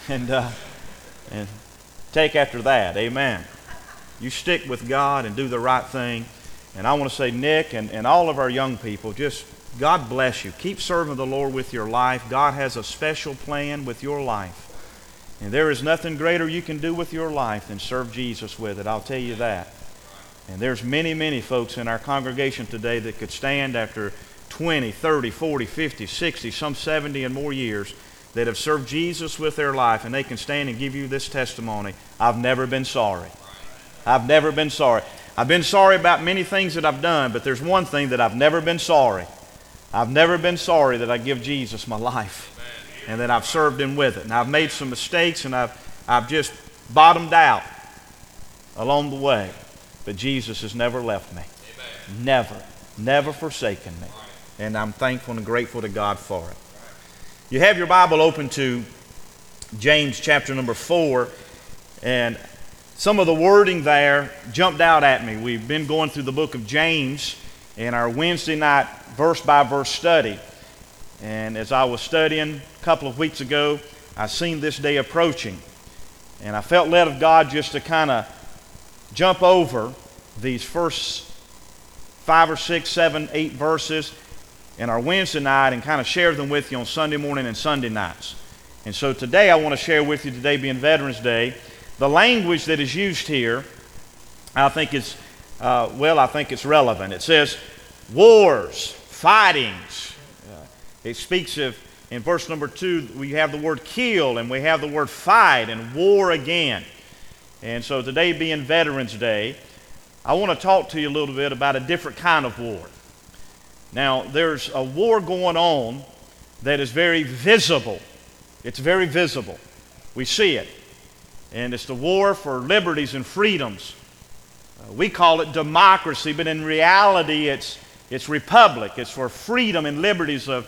and take after that. Amen. You stick with God and do the right thing. And I want to say, Nick and all of our young people, just God bless you. Keep serving the Lord with your life. God has a special plan with your life. And there is nothing greater you can do with your life than serve Jesus with it. I'll tell you that. And there's many, many folks in our congregation today that could stand after 20, 30, 40, 50, 60, some 70 and more years that have served Jesus with their life, and they can stand and give you this testimony. I've never been sorry. I've never been sorry. I've been sorry about many things that I've done, but there's one thing that I've never been sorry. I've never been sorry that I give Jesus my life and that I've served Him with it. And I've made some mistakes and I've just bottomed out along the way. But Jesus has never left me. Amen. Never forsaken me. And I'm thankful and grateful to God for it. You have your Bible open to James chapter number 4, and some of the wording there jumped out at me. We've been going through the book of James in our Wednesday night verse-by-verse study. And as I was studying a couple of weeks ago, I seen this day approaching. And I felt led of God just to kind of jump over these first 5 or 6, 7, 8 verses in our Wednesday night and kind of share them with you on Sunday morning and Sunday nights. And so today I want to share with you, today being Veterans Day, the language that is used here, I think it's relevant. It says wars, fightings. It speaks of, in verse number 2, we have the word kill and we have the word fight and war again. And so today being Veterans Day, I want to talk to you a little bit about a different kind of war. Now, there's a war going on that is very visible. It's very visible. We see it. And it's the war for liberties and freedoms. We call it democracy, but in reality it's republic. It's for freedom and liberties of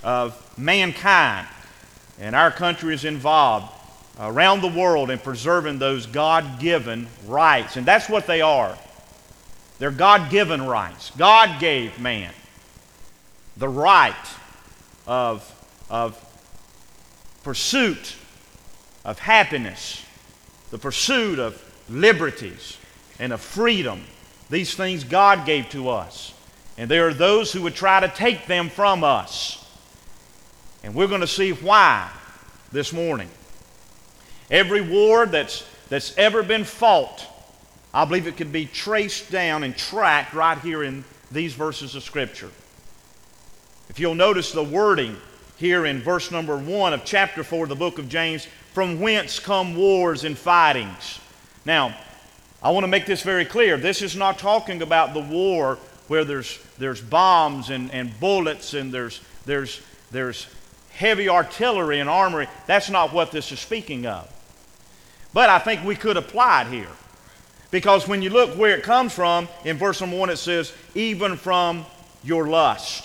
mankind. And our country is involved around the world in preserving those God-given rights. And that's what they are. They're God-given rights. God gave man the right of pursuit of happiness, the pursuit of liberties and of freedom. These things God gave to us. And there are those who would try to take them from us. And we're going to see why this morning. Every war that's ever been fought, I believe it could be traced down and tracked right here in these verses of Scripture. If you'll notice the wording here in verse number 1 of chapter 4 of the book of James, from whence come wars and fightings. Now, I want to make this very clear. This is not talking about the war where there's bombs and bullets and there's heavy artillery and armory. That's not what this is speaking of. But I think we could apply it here. Because when you look where it comes from, in verse number 1 it says, even from your lust.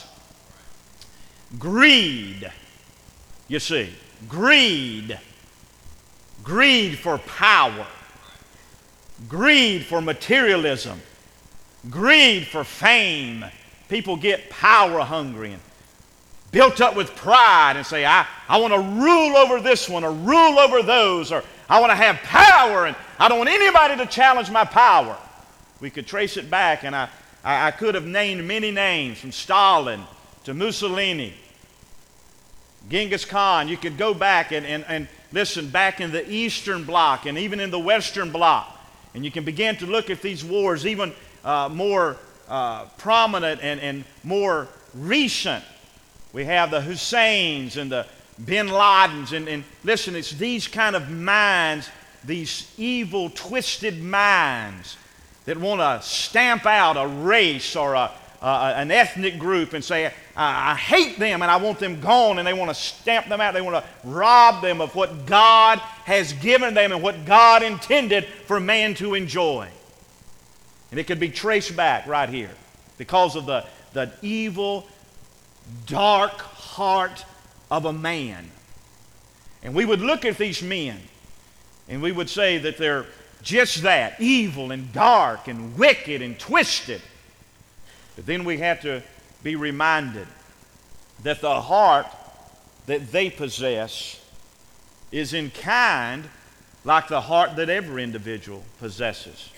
Greed, you see. Greed. Greed for power. Greed for materialism. Greed for fame. People get power hungry and built up with pride and say, I want to rule over this one or rule over those, or I want to have power and I don't want anybody to challenge my power. We could trace it back, and I could have named many names, from Stalin to Mussolini, Genghis Khan. You could go back and listen, back in the Eastern Bloc and even in the Western Bloc, and you can begin to look at these wars even more prominent and more recent. We have the Husseins and the Bin Ladens, and listen, it's these kind of minds, these evil, twisted minds that want to stamp out a race or an ethnic group and say, I hate them and I want them gone, and they want to stamp them out. They want to rob them of what God has given them and what God intended for man to enjoy. And it could be traced back right here because of the evil, dark heart of a man. And we would look at these men and we would say that they're just that, evil and dark and wicked and twisted. But then we have to be reminded that the heart that they possess is in kind like the heart that every individual possesses.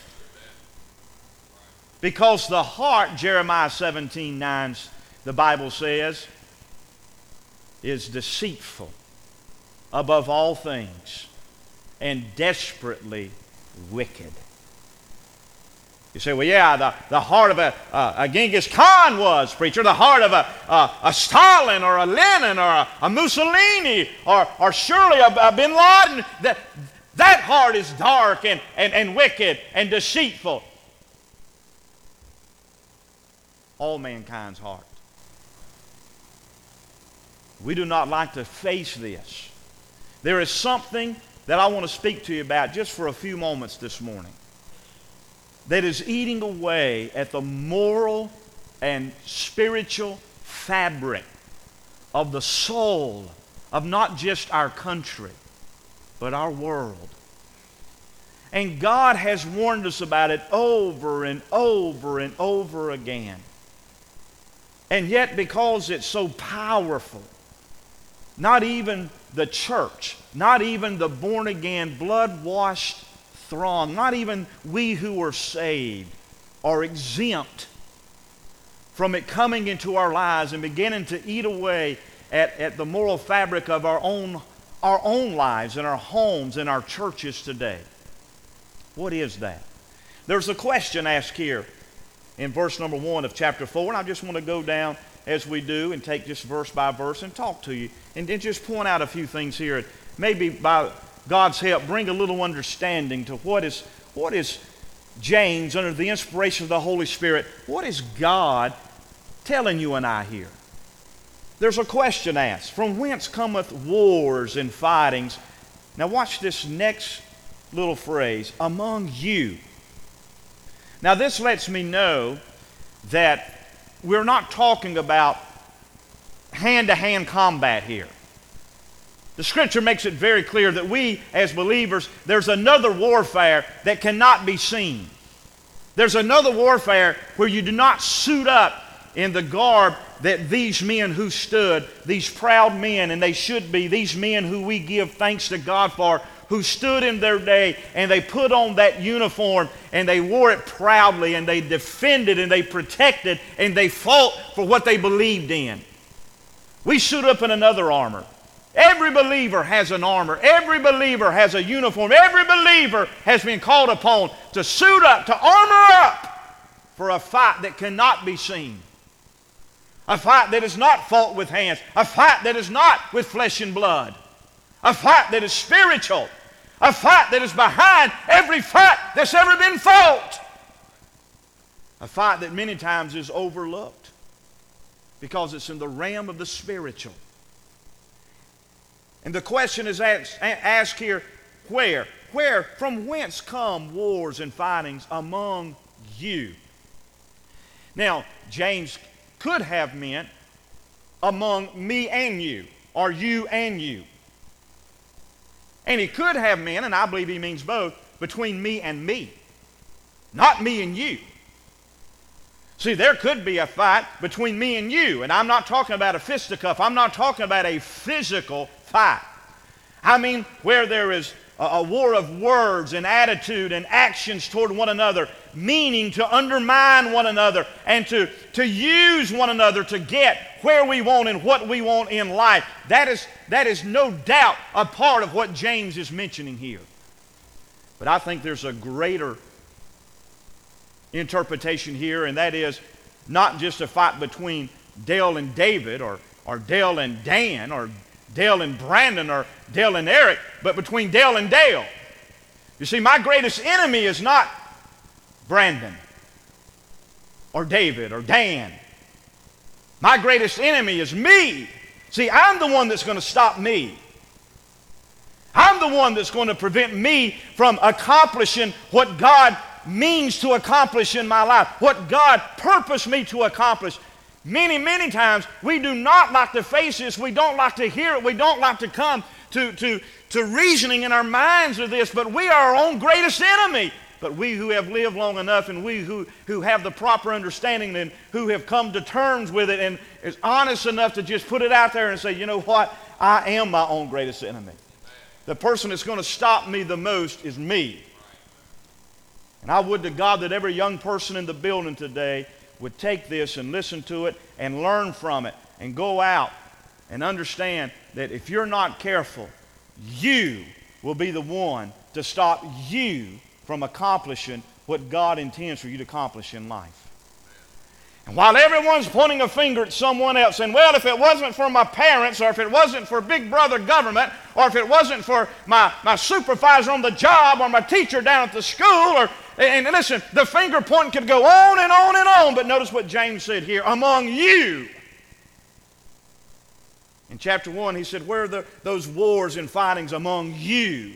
Because the heart, Jeremiah 17:9, the Bible says, is deceitful above all things and desperately wicked. You say, well, yeah, the heart of a Genghis Khan was, preacher, the heart of a Stalin or a Lenin or a Mussolini or surely a Bin Laden. That heart is dark and wicked and deceitful. All mankind's heart. We do not like to face this. There is something that I want to speak to you about just for a few moments this morning that is eating away at the moral and spiritual fabric of the soul of not just our country, but our world. And God has warned us about it over and over and over again. And yet, because it's so powerful, not even the church, not even the born-again, blood-washed throng, not even we who are saved, are exempt from it coming into our lives and beginning to eat away at the moral fabric of our own lives and our homes and our churches today. What is that? There's a question asked here in verse number 1 of chapter 4, and I just want to go down as we do and take just verse by verse and talk to you and then just point out a few things here. Maybe by God's help bring a little understanding to what is James, under the inspiration of the Holy Spirit, what is God telling you and I here? There's a question asked, from whence cometh wars and fightings? Now watch this next little phrase, among you. Now this lets me know that we're not talking about hand-to-hand combat here. The Scripture makes it very clear that we, as believers, there's another warfare that cannot be seen. There's another warfare where you do not suit up in the garb that these men who stood, these proud men, and they should be, these men who we give thanks to God for, who stood in their day and they put on that uniform and they wore it proudly and they defended and they protected and they fought for what they believed in. We suit up in another armor. Every believer has an armor. Every believer has a uniform. Every believer has been called upon to suit up, to armor up for a fight that cannot be seen. A fight that is not fought with hands. A fight that is not with flesh and blood. A fight that is spiritual. A fight that is behind every fight that's ever been fought. A fight that many times is overlooked because it's in the realm of the spiritual. And the question is asked here, where? Where? From whence come wars and fightings among you? Now, James could have meant among me and you, or you and you. And he could have meant, and I believe he means both, between me and me, not me and you. See, there could be a fight between me and you, and I'm not talking about a fisticuff. I'm not talking about a physical fight. I mean where there is a war of words and attitude and actions toward one another, meaning to undermine one another and to use one another to get where we want and what we want in life. That is no doubt a part of what James is mentioning here. But I think there's a greater interpretation here, and that is not just a fight between Dale and David or Dale and Dan or Dale and Brandon or Dale and Eric, but between Dale and Dale. You see, my greatest enemy is not Brandon or David or Dan. My greatest enemy is me. See, I'm the one that's going to stop me. I'm the one that's going to prevent me from accomplishing what God means to accomplish in my life, what God purposed me to accomplish. Many, many times we do not like to face this. We don't like to hear it. We don't like to come to reasoning in our minds of this, but we are our own greatest enemy. But we who have lived long enough and we who have the proper understanding and who have come to terms with it and is honest enough to just put it out there and say, you know what? I am my own greatest enemy. the person that's going to stop me the most is me. And I would to God that every young person in the building today would take this and listen to it and learn from it and go out and understand that if you're not careful, you will be the one to stop you from accomplishing what God intends for you to accomplish in life. And while everyone's pointing a finger at someone else, and well, if it wasn't for my parents, or if it wasn't for big brother government, or if it wasn't for my supervisor on the job, or my teacher down at the school, and listen, the finger pointing could go on and on and on, but notice what James said here, among you. In chapter 1, he said, where are those wars and fightings among you?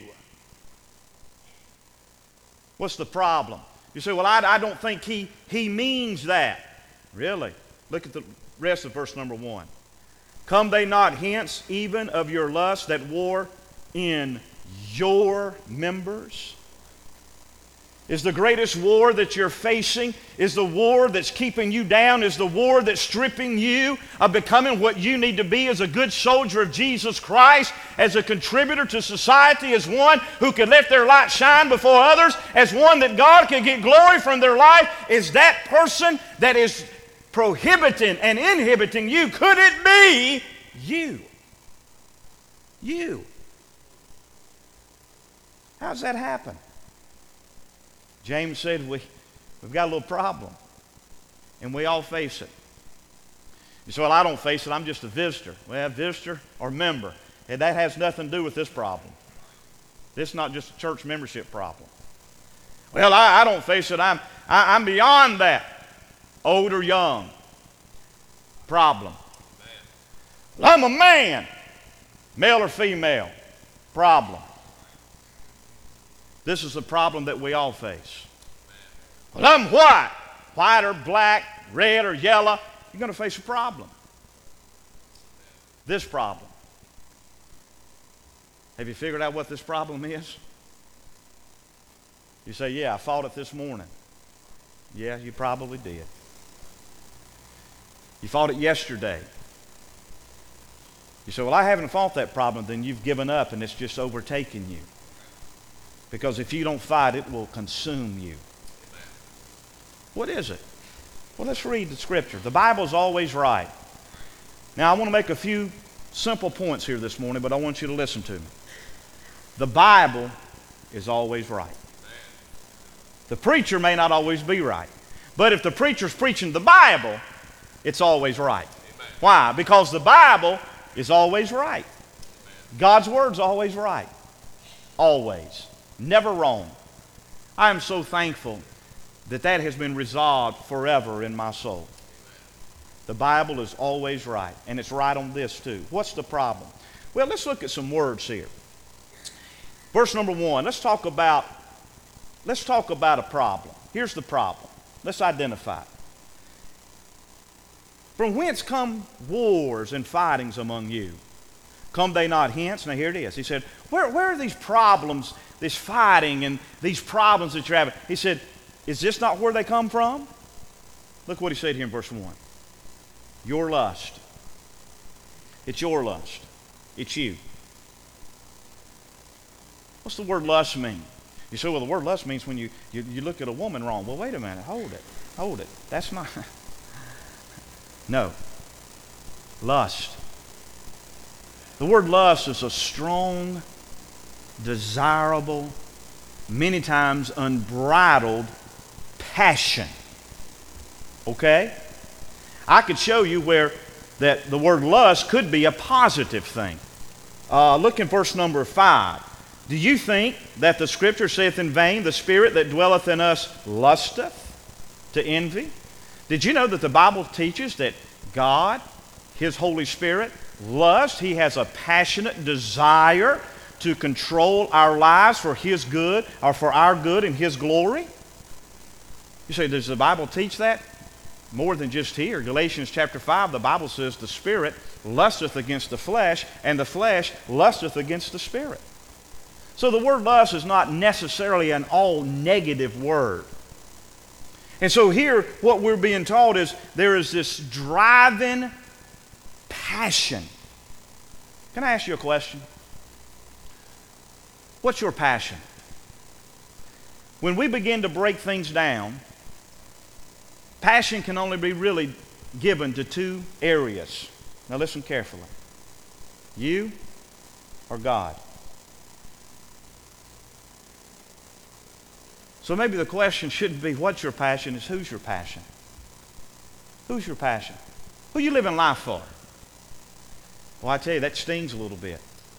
What's the problem? You say, well, I don't think he means that. Really? Look at the rest of verse number 1. Come they not hence even of your lust that war in your members? Is the greatest war that you're facing, is the war that's keeping you down, is the war that's stripping you of becoming what you need to be as a good soldier of Jesus Christ, as a contributor to society, as one who can let their light shine before others, as one that God can get glory from their life? Is that person that is prohibiting and inhibiting you? Could it be you? You. How's that happen? James said we've got a little problem, and we all face it. You say, well, I don't face it, I'm just a visitor. Well, visitor or member, and that has nothing to do with this problem. This is not just a church membership problem. Well, I don't face it, I'm beyond that. Old or young, problem. Well, I'm a man, male or female, problem. This is the problem that we all face. Well, I'm white or black, red or yellow. You're going to face a problem. This problem. Have you figured out what this problem is? You say, yeah, I fought it this morning. Yeah, you probably did. You fought it yesterday. You say, well, I haven't fought that problem. Then you've given up and it's just overtaken you. Because if you don't fight, it will consume you. What is it? Well, let's read the scripture. The Bible's always right. Now, I want to make a few simple points here this morning, but I want you to listen to me. The Bible is always right. The preacher may not always be right. But if the preacher's preaching the Bible, it's always right. Amen. Why? Because the Bible is always right. God's Word's always right. Always. Never wrong. I am so thankful that has been resolved forever in my soul. The Bible is always right, and it's right on this too. What's the problem? Well, let's look at some words here. Verse number 1, let's talk about a problem. Here's the problem. Let's identify it. From whence come wars and fightings among you? Come they not hence? Now here it is. He said, where are these problems, this fighting and these problems that you're having? He said, is this not where they come from? Look what he said here in verse 1. Your lust. It's your lust. It's you. What's the word lust mean? You say, well, the word lust means when you look at a woman wrong. Well, wait a minute. Hold it. That's not... No. Lust. The word lust is a strong, desirable, many times unbridled passion. Okay? I could show you where that the word lust could be a positive thing. Look in verse number 5. Do you think that the Scripture saith in vain, the Spirit that dwelleth in us lusteth to envy? Did you know that the Bible teaches that God, His Holy Spirit, lusts? He has a passionate desire to control our lives for His good, or for our good and His glory? You say, does the Bible teach that? More than just here. Galatians chapter 5, the Bible says the Spirit lusteth against the flesh, and the flesh lusteth against the Spirit. So the word lust is not necessarily an all negative word. And so here what we're being taught is there is this driving passion. Can I ask you a question? What's your passion? When we begin to break things down, passion can only be really given to two areas. Now listen carefully. You or God. So maybe the question shouldn't be what's your passion, it's who's your passion. Who's your passion? Who are you living life for? Well, I tell you, that stings a little bit.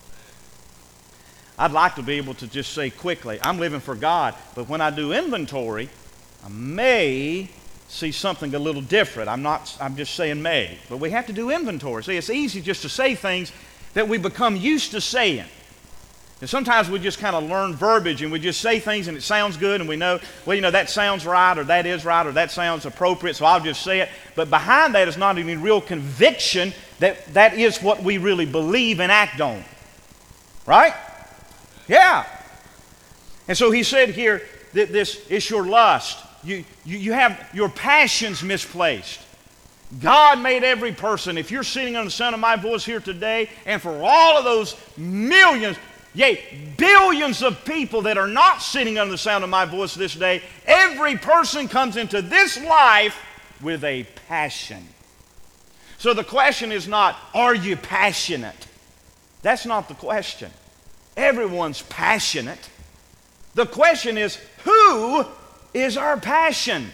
I'd like to be able to just say quickly, I'm living for God, but when I do inventory, I may see something a little different. I'm just saying may, but we have to do inventory. See, it's easy just to say things that we become used to saying. And sometimes we just kind of learn verbiage and we just say things and it sounds good and we know, well, you know, that sounds right or that is right or that sounds appropriate, so I'll just say it. But behind that is not any real conviction that that is what we really believe and act on. Right? Yeah. And so he said here that this is your lust. You have your passions misplaced. God made every person. If you're sitting on the sound of my voice here today, and for all of those millions, yea, billions of people that are not sitting under the sound of my voice this day, every person comes into this life with a passion. So the question is not, are you passionate? That's not the question. Everyone's passionate. The question is, who is our passion?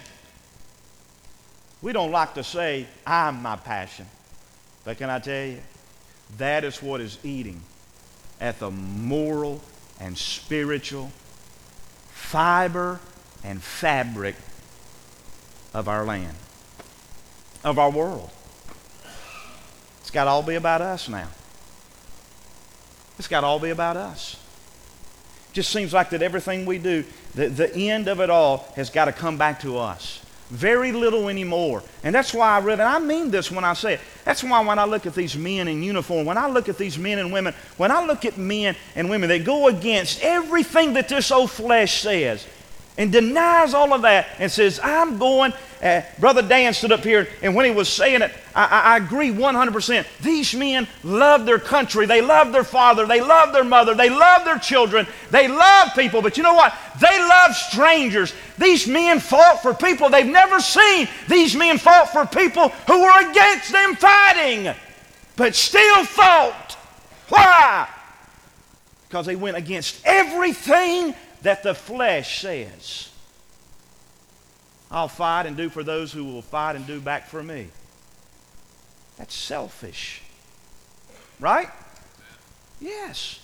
We don't like to say, I'm my passion. But can I tell you, that is what is eating at the moral and spiritual fiber and fabric of our land, of our world. It's got to all be about us now. It's got to all be about us. Just seems like that everything we do, the end of it all has got to come back to us. Very little anymore. And that's why and I mean this when I say it, that's why when I look at these men in uniform, when I look at these men and women, when I look at men and women that go against everything that this old flesh says and denies all of that and says, I'm going, Brother Dan stood up here and when he was saying it, I agree 100%. These men love their country. They love their father. They love their mother. They love their children. They love people. But you know what? They love strangers. These men fought for people they've never seen. These men fought for people who were against them fighting, but still fought. Why? Because they went against everything that the flesh says. I'll fight and do for those who will fight and do back for me. That's selfish. Right? Yes.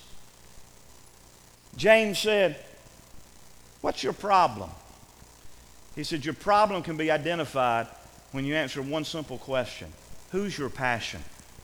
James said, what's your problem? He said, your problem can be identified when you answer one simple question. Who's your passion?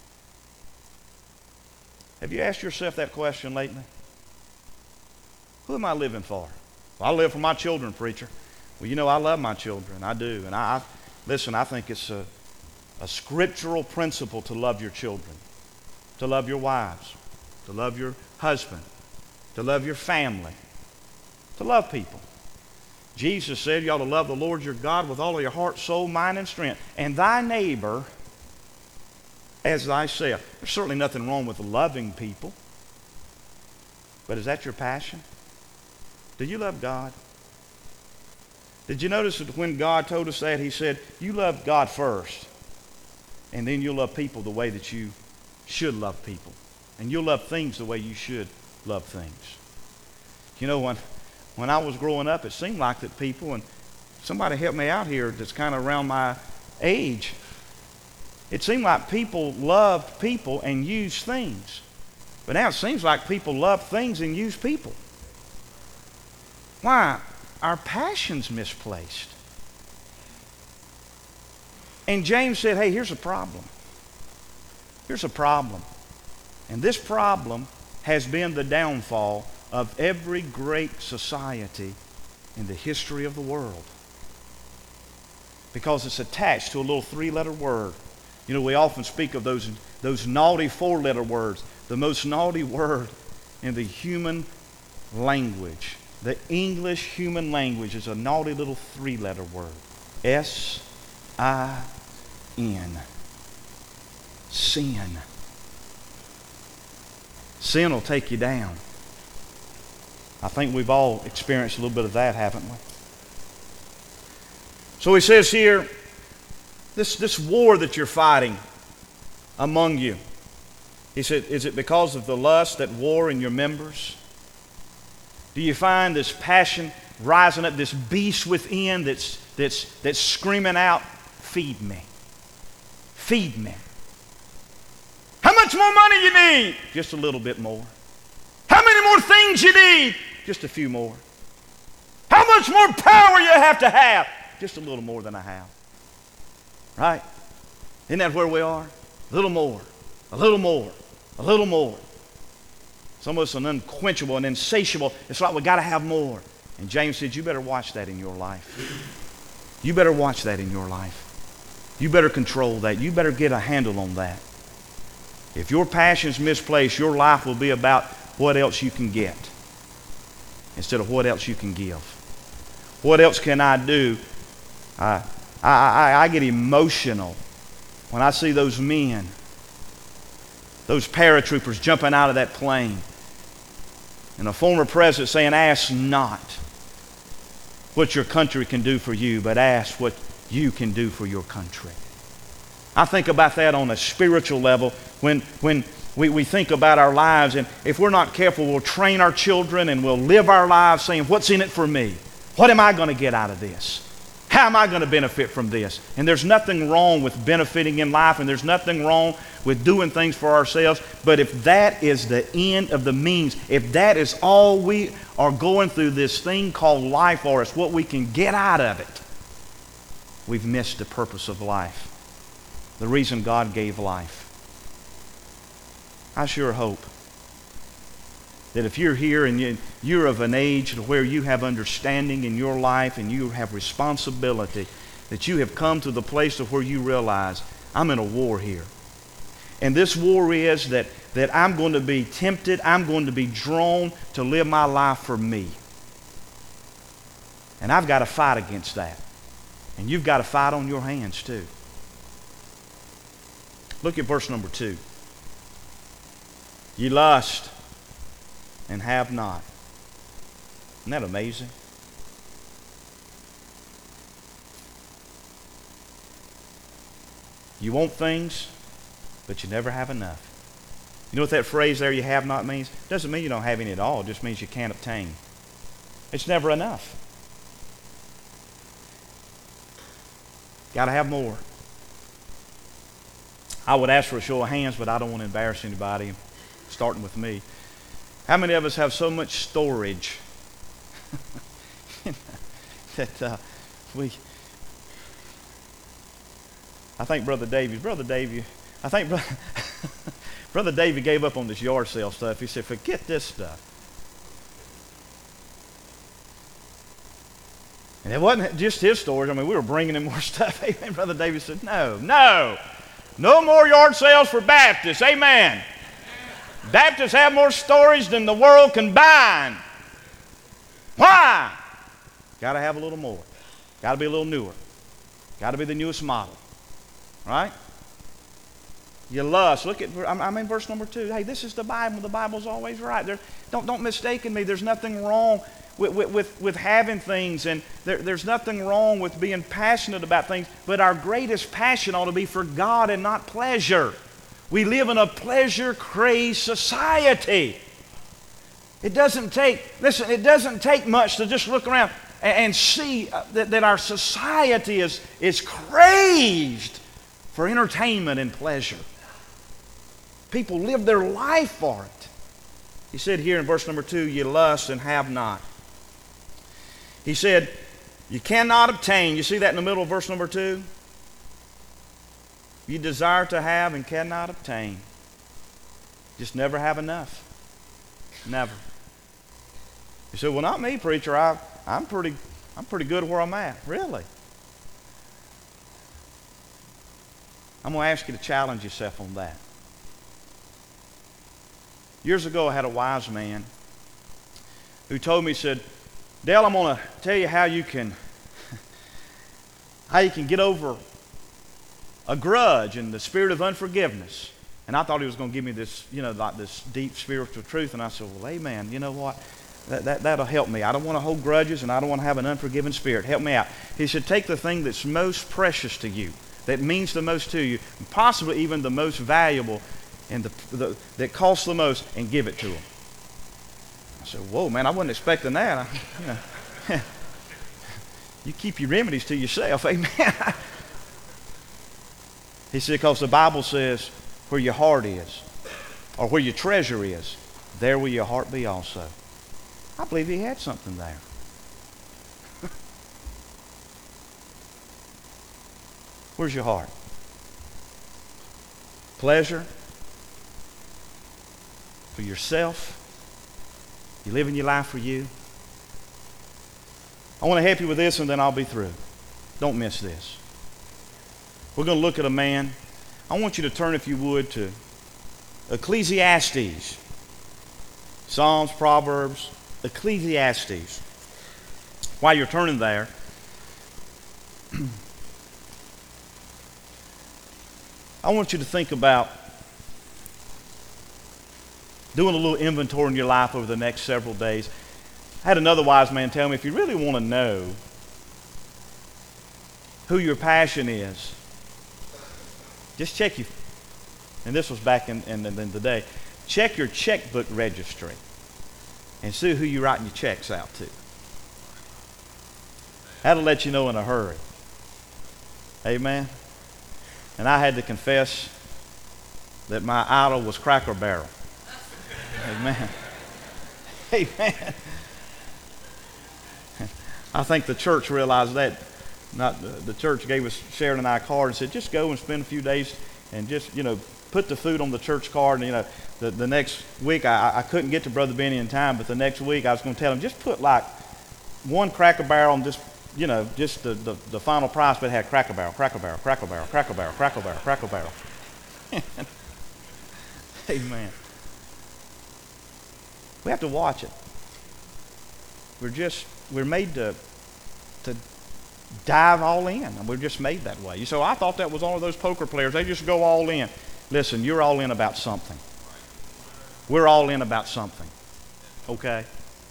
Have you asked yourself that question lately? Who am I living for? Well, I live for my children, preacher. Well, you know, I love my children. I do. And I think it's a scriptural principle to love your children, to love your wives, to love your husband, to love your family, to love people. Jesus said you ought to love the Lord your God with all of your heart, soul, mind, and strength, and thy neighbor as thyself. There's certainly nothing wrong with loving people, but is that your passion? Do you love God? Did you notice that when God told us that, he said, you love God first, and then you'll love people the way that you should love people, and you'll love things the way you should love things. You know, when I was growing up, it seemed like that people, and somebody helped me out here that's kind of around my age, it seemed like people loved people and used things. But now it seems like people love things and use people. Why? Our passion's misplaced. And James said, hey, here's a problem. Here's a problem. And this problem has been the downfall of every great society in the history of the world. Because it's attached to a little three-letter word. You know, we often speak of those naughty four-letter words. The most naughty word in the human language. The English human language is a naughty little three-letter word. S-I-N. Sin. Sin will take you down. I think we've all experienced a little bit of that, haven't we? So he says here, this war that you're fighting among you, he said, is it because of the lust that war in your members? Do you find this passion rising up, this beast within that's screaming out, feed me. Feed me. How much more money you need? Just a little bit more. How many more things you need? Just a few more. How much more power you have to have? Just a little more than I have. Right? Isn't that where we are? A little more. A little more. A little more. Some of us are unquenchable and insatiable. It's like we got to have more. And James said, you better watch that in your life. You better watch that in your life. You better control that. You better get a handle on that. If your passion's misplaced, your life will be about what else you can get instead of what else you can give. What else can I do? I get emotional when I see those men, those paratroopers jumping out of that plane, and a former president saying, ask not what your country can do for you, but ask what you can do for your country. I think about that on a spiritual level when we think about our lives, and if we're not careful, we'll train our children and we'll live our lives saying, what's in it for me? What am I going to get out of this? How am I going to benefit from this? And there's nothing wrong with benefiting in life, and there's nothing wrong with doing things for ourselves. But if that is the end of the means, if that is all we are going through this thing called life for us, what we can get out of it, we've missed the purpose of life. The reason God gave life. I sure hope that if you're here and you're of an age where you have understanding in your life and you have responsibility, that you have come to the place of where you realize, I'm in a war here. And this war is that I'm going to be tempted, I'm going to be drawn to live my life for me. And I've got to fight against that. And you've got to fight on your hands too. Look at verse number 2. Ye lust and have not. Isn't that amazing? You want things, but you never have enough. You know what that phrase there, you have not, means? It doesn't mean you don't have any at all. It just means you can't obtain. It's never enough. Got to have more. I would ask for a show of hands, but I don't want to embarrass anybody, starting with me. How many of us have so much storage that I think Brother Davey, I think Brother Davey gave up on this yard sale stuff. He said, forget this stuff. And it wasn't just his storage. I mean, we were bringing in more stuff. Amen. Brother Davey said, no more yard sales for Baptists. Amen. Baptists have more storage than the world can bind. Why? Got to have a little more. Got to be a little newer. Got to be the newest model. Right? You lust. Look at, I'm in verse number 2. Hey, this is the Bible. The Bible's always right. Don't mistake me. There's nothing wrong with having things, and there's nothing wrong with being passionate about things, but our greatest passion ought to be for God and not pleasure. We live in a pleasure-crazed society. It doesn't take much to just look around and see that our society is crazed for entertainment and pleasure. People live their life for it. He said here in verse number 2, ye lust and have not. He said, you cannot obtain. You see that in the middle of verse number 2? You desire to have and cannot obtain. Just never have enough. Never. You say, well, not me, preacher. I'm pretty good where I'm at. Really? I'm going to ask you to challenge yourself on that. Years ago, I had a wise man who told me, he said, Dale, I'm going to tell you how you can get over a grudge and the spirit of unforgiveness. And I thought he was going to give me this, like this deep spiritual truth. And I said, well, amen. You know what? That'll help me. I don't want to hold grudges, and I don't want to have an unforgiving spirit. Help me out. He said, take the thing that's most precious to you, that means the most to you, and possibly even the most valuable and that costs the most, and give it to him. I said, whoa, man, I wasn't expecting that. You keep your remedies to yourself. Amen. He said, because the Bible says, where your heart is, or where your treasure is, there will your heart be also. I believe he had something there. Where's your heart? Pleasure? For yourself? You living your life for you? I want to help you with this, and then I'll be through. Don't miss this. We're going to look at a man. I want you to turn, if you would, to Ecclesiastes. Psalms, Proverbs, Ecclesiastes. While you're turning there, I want you to think about doing a little inventory in your life over the next several days. I had another wise man tell me, if you really want to know who your passion is, just check your, and this was back in the day, check your checkbook registry and see who you're writing your checks out to. That'll let you know in a hurry. Amen. And I had to confess that my idol was Cracker Barrel. Amen. Amen. I think the church realized that. The church gave us, Sharon and I, a card and said, just go and spend a few days and just, put the food on the church card. And, the next week, I couldn't get to Brother Benny in time, but the next week I was going to tell him, just put like one Cracker Barrel and just the final price, but it had Cracker Barrel, Cracker Barrel, Cracker Barrel, Cracker Barrel, Cracker Barrel, Cracker Barrel. Amen. We have to watch it. We're made to dive all in, and we're just made that way. So I thought that was all of those poker players. They just go all in. Listen, you're all in about something. We're all in about something. Okay?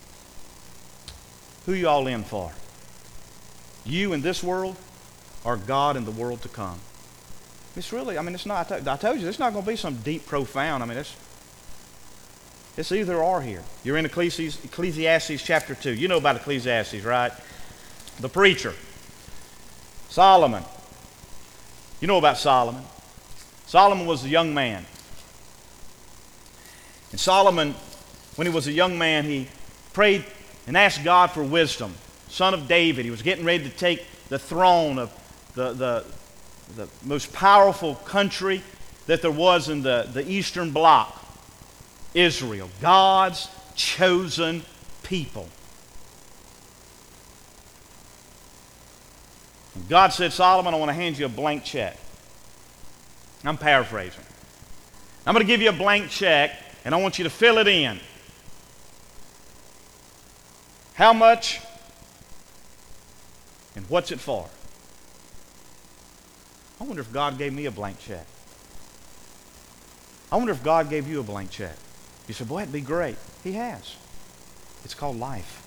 Who you all in for? You in this world, or God in the world to come? It's really, it's not, I told you, it's not going to be some deep, profound. It's either or here. You're in Ecclesiastes chapter 2. You know about Ecclesiastes, right? The preacher, Solomon. You know about Solomon. Solomon was a young man. And Solomon, when he was a young man, he prayed and asked God for wisdom. Son of David, he was getting ready to take the throne of the most powerful country that there was in the Eastern Bloc. Israel, God's chosen people. And God said, Solomon, I want to hand you a blank check. I'm paraphrasing. I'm going to give you a blank check, and I want you to fill it in. How much and what's it for? I wonder if God gave me a blank check. I wonder if God gave you a blank check. You said, boy, that'd be great. He has. It's called life.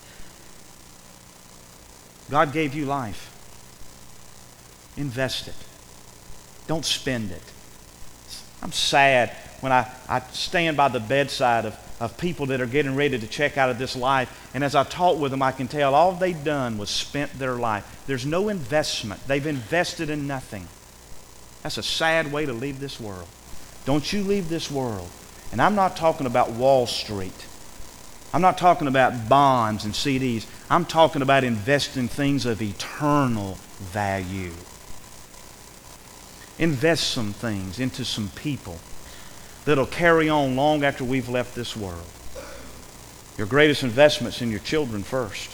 God gave you life. Invest it. Don't spend it. I'm sad when I stand by the bedside of people that are getting ready to check out of this life, and as I talk with them, I can tell all they've done was spent their life. There's no investment. They've invested in nothing. That's a sad way to leave this world. Don't you leave this world. And I'm not talking about Wall Street. I'm not talking about bonds and CDs. I'm talking about investing things of eternal value. Invest some things into some people that'll carry on long after we've left this world. Your greatest investment's in your children first.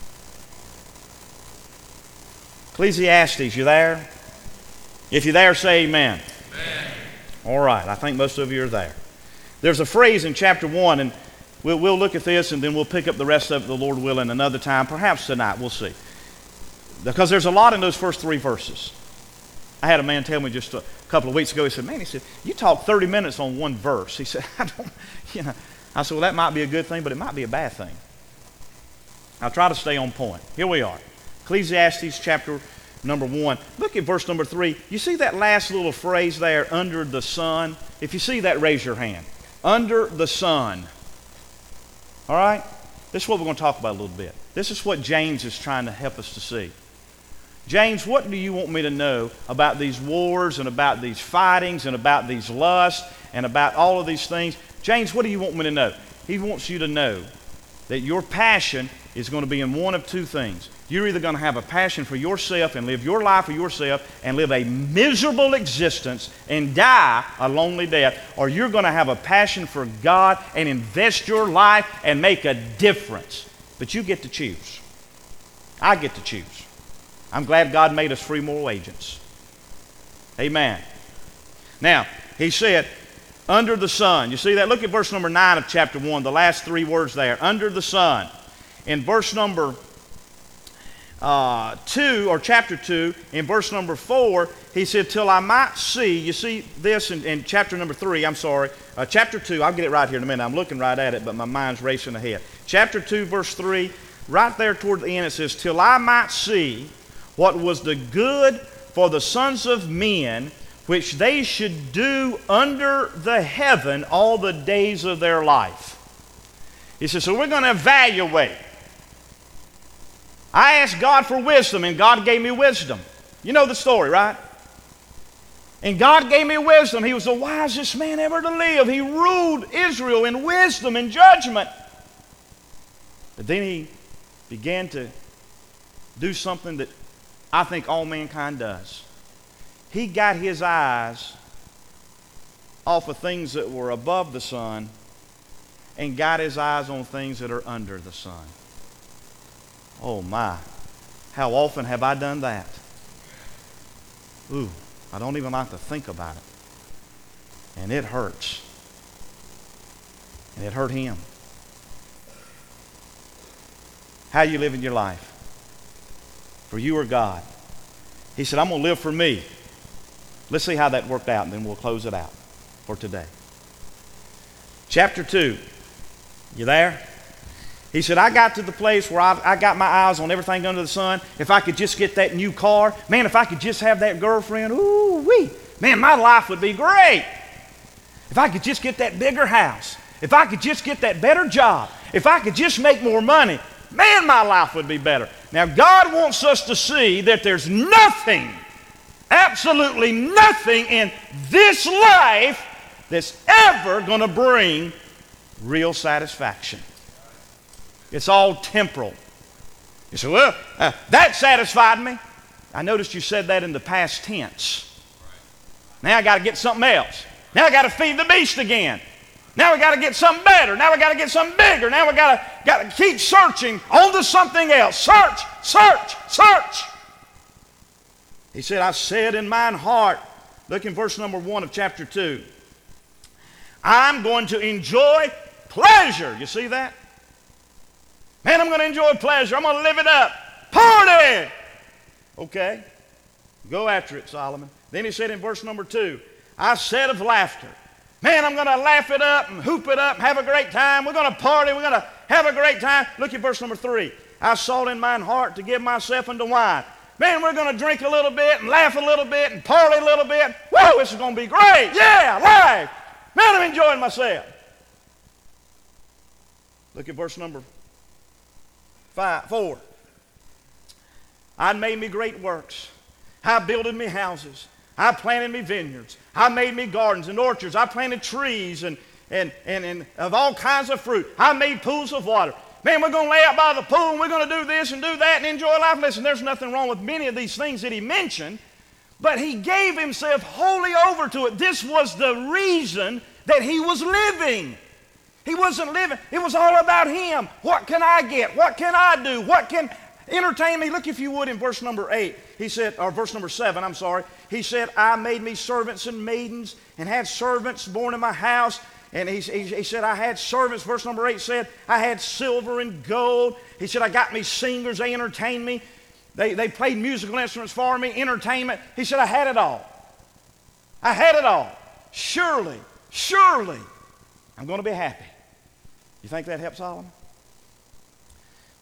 Ecclesiastes, you there? If you're there, say amen. Amen. All right, I think most of you are there. There's a phrase in chapter 1, and we'll look at this, and then we'll pick up the rest of it, the Lord willing, another time, perhaps tonight. We'll see. Because there's a lot in those first 3 verses. I had a man tell me just a couple of weeks ago, he said, you talk 30 minutes on one verse. He said, I said, well, that might be a good thing, but it might be a bad thing. I'll try to stay on point. Here we are. Ecclesiastes chapter number 1. Look at verse number 3. You see that last little phrase there, under the sun? If you see that, raise your hand. Under the sun. All right? This is what we're going to talk about a little bit. This is what James is trying to help us to see. James, what do you want me to know about these wars and about these fightings and about these lusts and about all of these things? James, what do you want me to know? He wants you to know that your passion is going to be in one of two things. You're either going to have a passion for yourself and live your life for yourself and live a miserable existence and die a lonely death, or you're going to have a passion for God and invest your life and make a difference. But you get to choose. I get to choose. I'm glad God made us free moral agents. Amen. Now, he said, under the sun. You see that? Look at verse number 9 of chapter 1, the last three words there. Under the sun. In verse number 2, or chapter 2, in verse number 4, he said, till I might see. You see this in chapter number 3, I'm sorry. Chapter 2, I'll get it right here in a minute. I'm looking right at it, but my mind's racing ahead. Chapter 2, verse 3, right there toward the end, it says, till I might see what was the good for the sons of men, which they should do under the heaven all the days of their life. He says, so we're going to evaluate. I asked God for wisdom, and God gave me wisdom. You know the story, right? And God gave me wisdom. He was the wisest man ever to live. He ruled Israel in wisdom and judgment. But then he began to do something that I think all mankind does. He got his eyes off of things that were above the sun and got his eyes on things that are under the sun. Oh my, how often have I done that? Ooh, I don't even like to think about it. And it hurts. And it hurt him. How you living your life? For you or God? He said, I'm going to live for me. Let's see how that worked out, and then we'll close it out for today. Chapter 2. You there? He said, I got to the place where I got my eyes on everything under the sun. If I could just get that new car, man, if I could just have that girlfriend, ooh-wee, man, my life would be great. If I could just get that bigger house, if I could just get that better job, if I could just make more money, man, my life would be better. Now, God wants us to see that there's nothing, absolutely nothing in this life that's ever going to bring real satisfaction. It's all temporal. You say, well, that satisfied me. I noticed you said that in the past tense. Now I got to get something else. Now I got to feed the beast again. Now we got to get something better. Now we got to get something bigger. Now we got to keep searching on to something else. Search, search, search. He said, I said in mine heart, look in verse number 1 of chapter 2, I'm going to enjoy pleasure. You see that? Man, I'm going to enjoy pleasure. I'm going to live it up. Party! Okay. Go after it, Solomon. Then he said in verse number 2, I said of laughter. Man, I'm going to laugh it up and hoop it up and have a great time. We're going to party. We're going to have a great time. Look at verse number 3. I sought in mine heart to give myself unto wine. Man, we're going to drink a little bit and laugh a little bit and party a little bit. Whoa, this is going to be great. Yeah, life. Man, I'm enjoying myself. Look at verse number 4. I made me great works. I builded me houses. I planted me vineyards. I made me gardens and orchards. I planted trees and of all kinds of fruit. I made pools of water. Man, we're going to lay out by the pool and we're going to do this and do that and enjoy life. Listen, there's nothing wrong with many of these things that he mentioned, but he gave himself wholly over to it. This was the reason that he was living. He wasn't living. It was all about him. What can I get? What can I do? What can entertain me? Look, if you would, in verse number 8. He said, or verse number 7, I'm sorry. He said, I made me servants and maidens and had servants born in my house. And he said, I had servants. Verse number 8 said, I had silver and gold. He said, I got me singers. They entertained me. They played musical instruments for me, entertainment. He said, I had it all. I had it all. Surely, I'm going to be happy. You think that helps Solomon?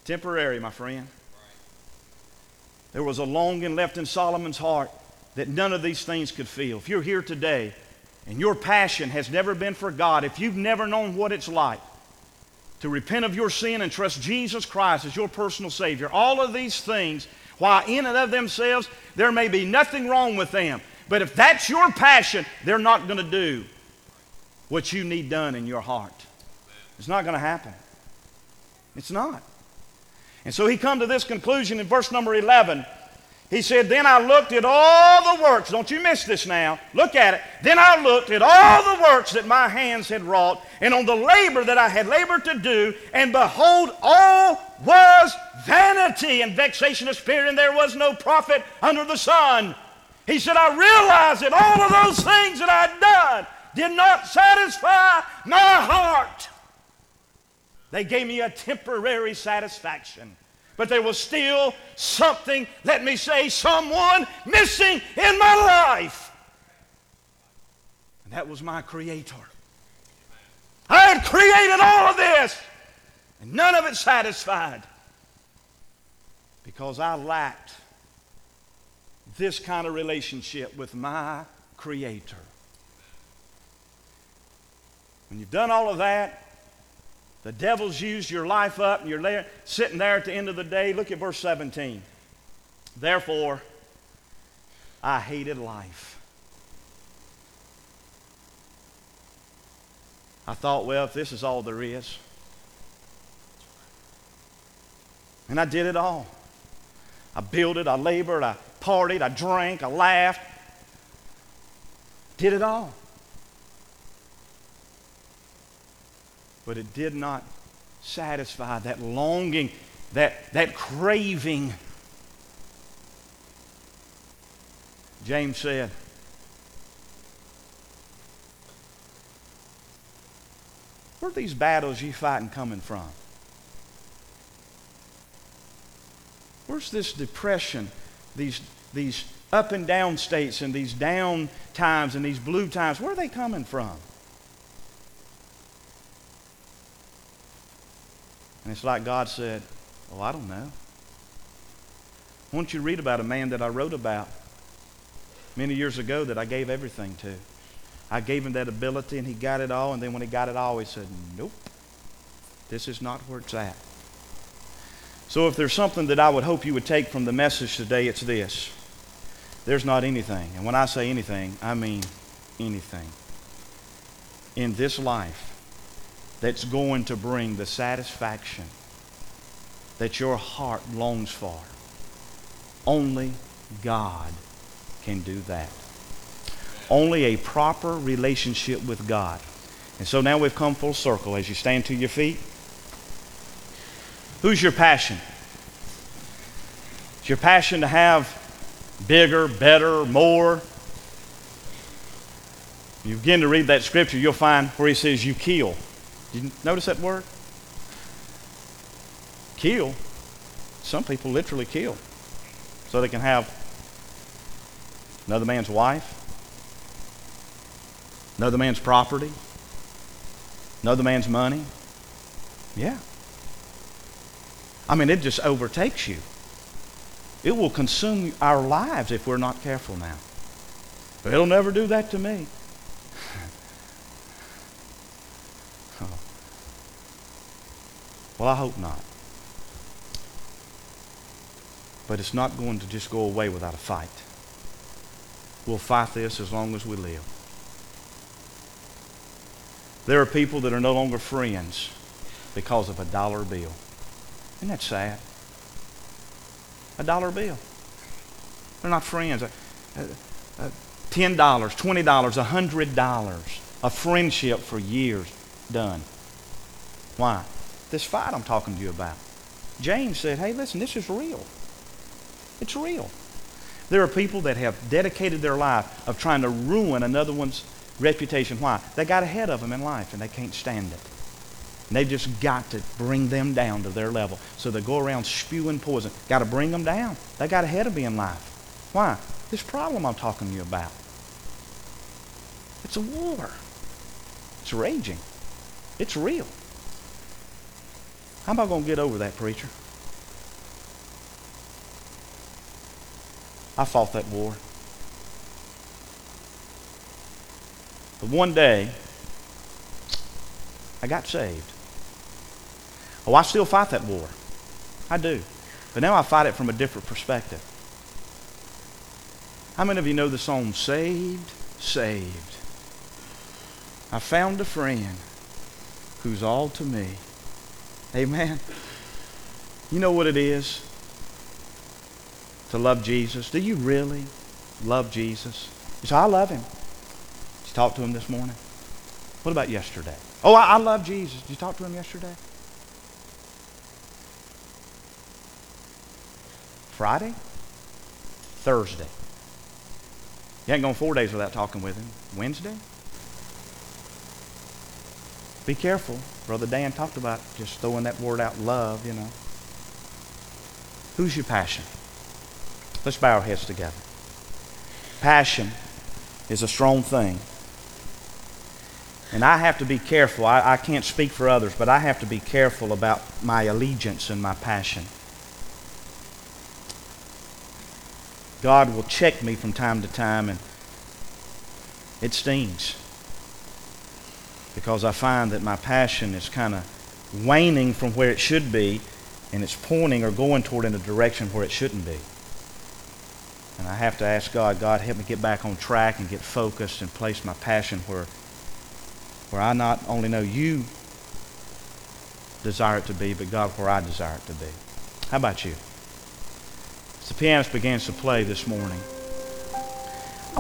Temporary, my friend. There was a longing left in Solomon's heart that none of these things could fill. If you're here today and your passion has never been for God, if you've never known what it's like to repent of your sin and trust Jesus Christ as your personal Savior, all of these things, while in and of themselves, there may be nothing wrong with them. But if that's your passion, they're not going to do what you need done in your heart. It's not going to happen. It's not. And so he come to this conclusion in verse number 11. He said, then I looked at all the works. Don't you miss this now. Look at it. Then I looked at all the works that my hands had wrought, and on the labor that I had labored to do, and behold, all was vanity and vexation of spirit, and there was no profit under the sun. He said, I realized that all of those things that I'd done did not satisfy my heart. They gave me a temporary satisfaction. But there was still something, let me say, someone missing in my life. And that was my Creator. I had created all of this, and none of it satisfied. Because I lacked this kind of relationship with my Creator. When you've done all of that, the devil's used your life up, and you're sitting there at the end of the day. Look at verse 17. Therefore, I hated life. I thought, well, if this is all there is. And I did it all. I built it, I labored, I partied, I drank, I laughed. Did it all. But it did not satisfy that longing, that craving. James said, where are these battles you fighting coming from? Where's this depression, these up and down states and these down times and these blue times? Where are they coming from? And it's like God said, oh, I don't know. I want you to read about a man that I wrote about many years ago that I gave everything to. I gave him that ability and he got it all, and then when he got it all, he said, nope, this is not where it's at. So if there's something that I would hope you would take from the message today, it's this. There's not anything, and when I say anything, I mean anything, in this life that's going to bring the satisfaction that your heart longs for. Only God can do that. Only a proper relationship with God. And so now we've come full circle. As you stand to your feet, who's your passion? Is your passion to have bigger, better, more? You begin to read that scripture, you'll find where he says you kill. Did you notice that word? Kill. Some people literally kill so they can have another man's wife, another man's property, another man's money. Yeah. I mean, it just overtakes you. It will consume our lives if we're not careful now. But it'll never do that to me. Well, I hope not. But it's not going to just go away without a fight. We'll fight this as long as we live. There are people that are no longer friends because of a dollar bill. Isn't that sad? A dollar bill. They're not friends. $10, $20, $100. A friendship for years done. Why? This fight I'm talking to you about. James said, hey, listen, this is real. It's real. There are people that have dedicated their life of trying to ruin another one's reputation. Why? They got ahead of them in life and they can't stand it. And they've just got to bring them down to their level. So they go around spewing poison. Got to bring them down. They got ahead of me in life. Why? This problem I'm talking to you about. It's a war. It's raging. It's real. How am I going to get over that, preacher? I fought that war. But one day, I got saved. Oh, I still fight that war. I do. But now I fight it from a different perspective. How many of you know the song, Saved, Saved? I found a friend who's all to me. Amen. You know what it is to love Jesus? Do you really love Jesus? You say, I love him. Did you talk to him this morning? What about yesterday? Oh, I love Jesus. Did you talk to him yesterday? Friday? Thursday. You ain't gone 4 days without talking with him. Wednesday? Be careful. Brother Dan talked about just throwing that word out, love, you know. Who's your passion? Let's bow our heads together. Passion is a strong thing. And I have to be careful. I can't speak for others, but I have to be careful about my allegiance and my passion. God will check me from time to time, and it stings. Because I find that my passion is kind of waning from where it should be, and it's pointing or going toward in a direction where it shouldn't be. And I have to ask God, God, help me get back on track and get focused and place my passion where I not only know you desire it to be, but God, where I desire it to be. How about you? As the pianist begins to play this morning,